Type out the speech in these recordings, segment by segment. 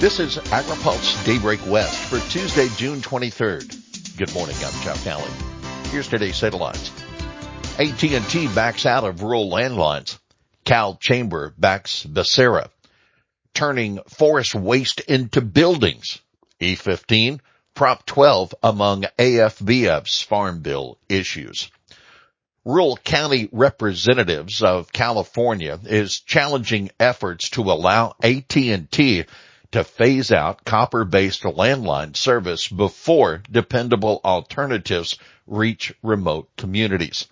This is AgriPulse Daybreak West for Tuesday, June 23rd. Good morning, I'm Jeff Nally. Here's today's headlines. AT&T backs out of rural landlines. Cal Chamber backs Becerra. Turning forest waste into buildings. E15, Prop 12 among AFBF's Farm Bill issues. Rural County Representatives of California is challenging efforts to allow AT&T to phase out copper-based landline service before dependable alternatives reach remote communities.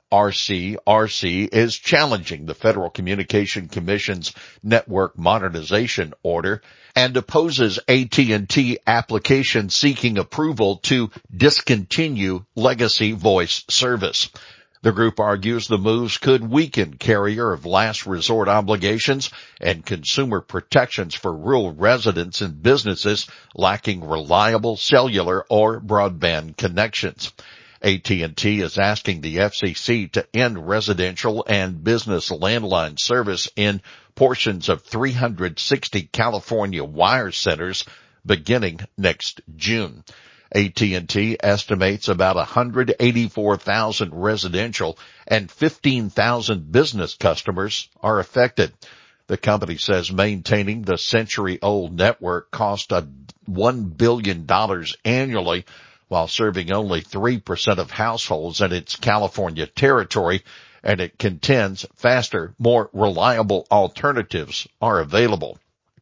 RCRC is challenging the Federal Communication Commission's network modernization order and opposes AT&T application seeking approval to discontinue legacy voice service. The group argues the moves could weaken carrier of last resort obligations and consumer protections for rural residents and businesses lacking reliable cellular or broadband connections. AT&T is asking the FCC to end residential and business landline service in portions of 360 California wire centers beginning next June. AT&T estimates about 184,000 residential and 15,000 business customers are affected. The company says maintaining the century-old network cost $1 billion annually while serving only 3% of households in its California territory, and it contends faster, more reliable alternatives are available.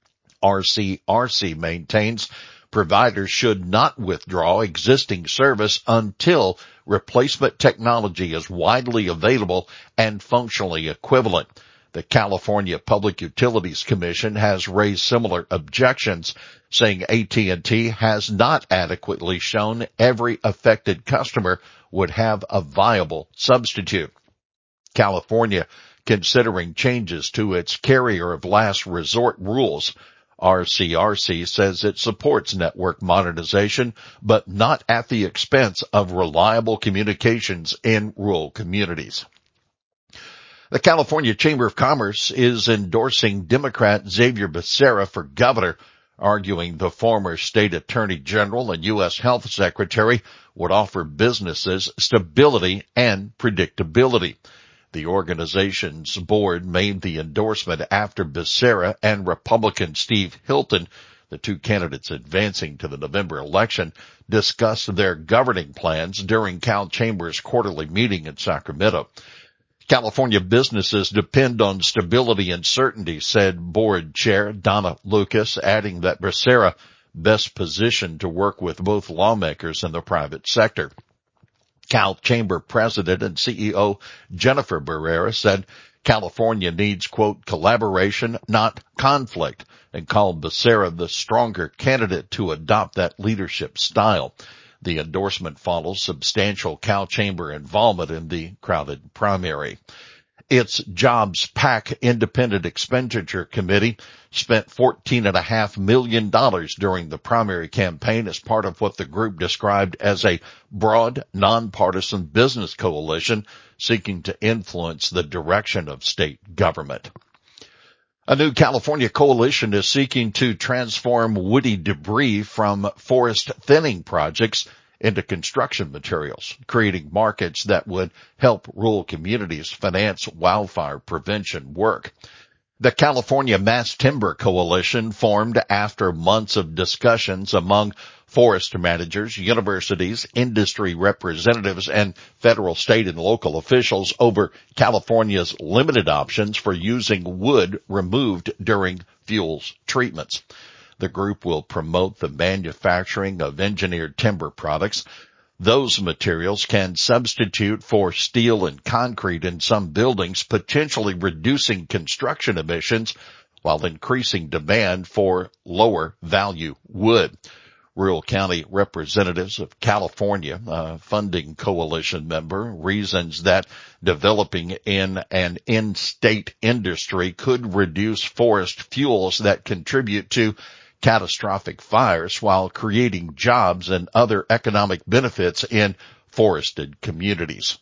RCRC maintains providers should not withdraw existing service until replacement technology is widely available and functionally equivalent. The California Public Utilities Commission has raised similar objections, saying AT&T has not adequately shown every affected customer would have a viable substitute. California considering changes to its carrier of last resort rules. RCRC says it supports network modernization, but not at the expense of reliable communications in rural communities. The California Chamber of Commerce is endorsing Democrat Xavier Becerra for governor, arguing the former state attorney general and U.S. health secretary would offer businesses stability and predictability. The organization's board made the endorsement after Becerra and Republican Steve Hilton, the two candidates advancing to the November election, discussed their governing plans during Cal Chamber's quarterly meeting in Sacramento. California businesses depend on stability and certainty, said board chair Donna Lucas, adding that Becerra best positioned to work with both lawmakers and the private sector. Cal Chamber President and CEO Jennifer Barrera said California needs, quote, collaboration, not conflict, and called Becerra the stronger candidate to adopt that leadership style. The endorsement follows substantial Cal Chamber involvement in the crowded primary. Its Jobs PAC Independent Expenditure Committee spent $14.5 million during the primary campaign as part of what the group described as a broad, nonpartisan business coalition seeking to influence the direction of state government. A new California coalition is seeking to transform woody debris from forest thinning projects into construction materials, creating markets that would help rural communities finance wildfire prevention work. The California Mass Timber Coalition formed after months of discussions among forest managers, universities, industry representatives, and federal, state, and local officials over California's limited options for using wood removed during fuels treatments. The group will promote the manufacturing of engineered timber products. Those materials can substitute for steel and concrete in some buildings, potentially reducing construction emissions while increasing demand for lower value wood. Rural County Representatives of California, a funding coalition member, reasons that developing in an in-state industry could reduce forest fuels that contribute to catastrophic fires while creating jobs and other economic benefits in forested communities.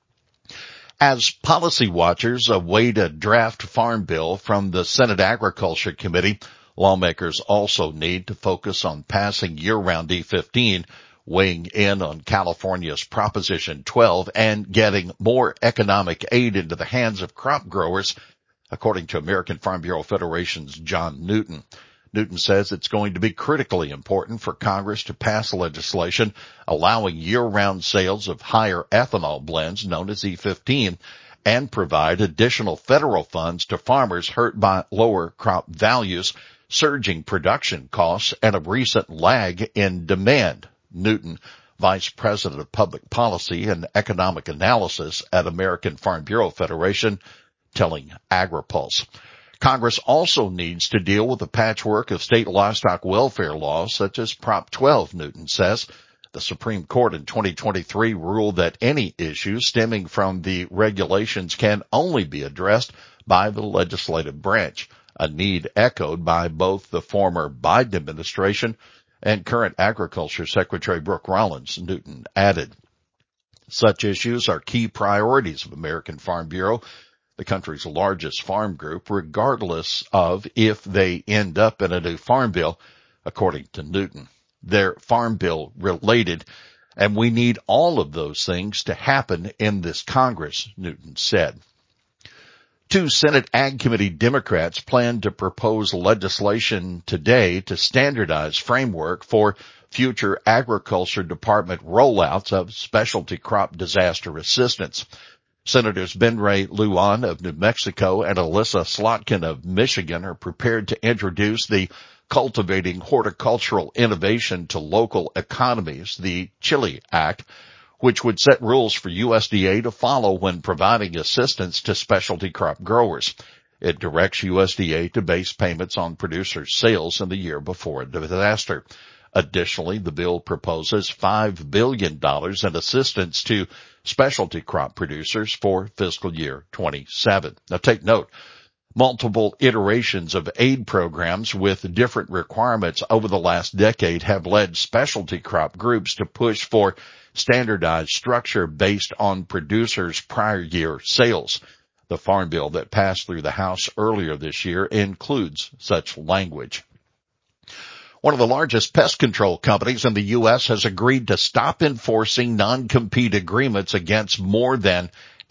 As policy watchers await a draft farm bill from the Senate Agriculture Committee, Lawmakers also need to focus on passing year-round E15, weighing in on California's Proposition 12, and getting more economic aid into the hands of crop growers, according to American Farm Bureau Federation's John Newton. Newton says it's going to be critically important for Congress to pass legislation allowing year-round sales of higher ethanol blends known as E15 and provide additional federal funds to farmers hurt by lower crop values, surging production costs, and a recent lag in demand. Newton, Vice President of Public Policy and Economic Analysis at American Farm Bureau Federation, telling AgriPulse. Congress also needs to deal with the patchwork of state livestock welfare laws such as Prop 12, Newton says. The Supreme Court in 2023 ruled that any issues stemming from the regulations can only be addressed by the legislative branch, a need echoed by both the former Biden administration and current Agriculture Secretary Brooke Rollins, Newton added. Such issues are key priorities of American Farm Bureau, the country's largest farm group, regardless of if they end up in a new farm bill, according to Newton. They're farm bill related, and we need all of those things to happen in this Congress, Newton said. Two Senate Ag Committee Democrats plan to propose legislation today to standardize framework for future Agriculture Department rollouts of specialty crop disaster assistance. Senators Ben Ray Lujan of New Mexico and Alyssa Slotkin of Michigan are prepared to introduce the Cultivating Horticultural Innovation to Local Economies, the Chile Act, which would set rules for USDA to follow when providing assistance to specialty crop growers. It directs USDA to base payments on producers' sales in the year before a disaster. Additionally, the bill proposes $5 billion in assistance to specialty crop producers for fiscal year 27. Now take note, multiple iterations of aid programs with different requirements over the last decade have led specialty crop groups to push for standardized structure based on producers' prior year sales. The farm bill that passed through the House earlier this year includes such language. One of the largest pest control companies in the U.S. has agreed to stop enforcing non-compete agreements against more than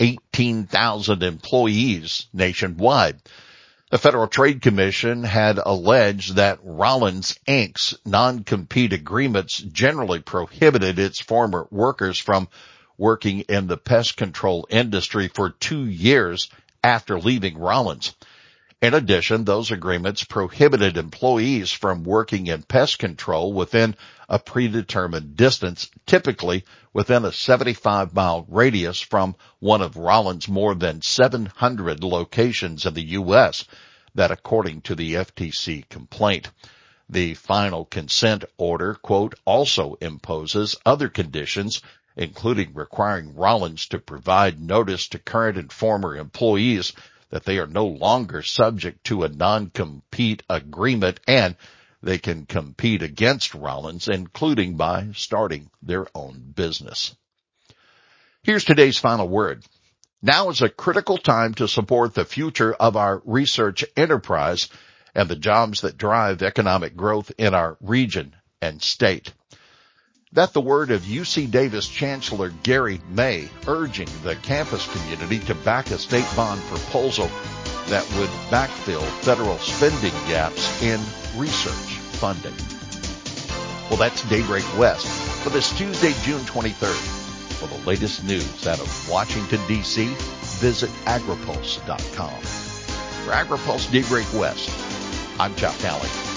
18,000 employees nationwide. The Federal Trade Commission had alleged that Rollins, Inc.'s non-compete agreements generally prohibited its former workers from working in the pest control industry for 2 years after leaving Rollins. In addition, those agreements prohibited employees from working in pest control within a predetermined distance, typically within a 75-mile radius from one of Rollins' more than 700 locations in the U.S., that according to the FTC complaint. The final consent order, quote, also imposes other conditions, including requiring Rollins to provide notice to current and former employees that they are no longer subject to a non-compete agreement and they can compete against Rollins, including by starting their own business. Here's today's final word. Now is a critical time to support the future of our research enterprise and the jobs that drive economic growth in our region and state. That the word of UC Davis Chancellor Gary May urging the campus community to back a state bond proposal that would backfill federal spending gaps in research funding. Well, that's Daybreak West for this Tuesday, June 23rd. For the latest news out of Washington, D.C., visit agripulse.com. For AgriPulse Daybreak West, I'm Chuck Talley.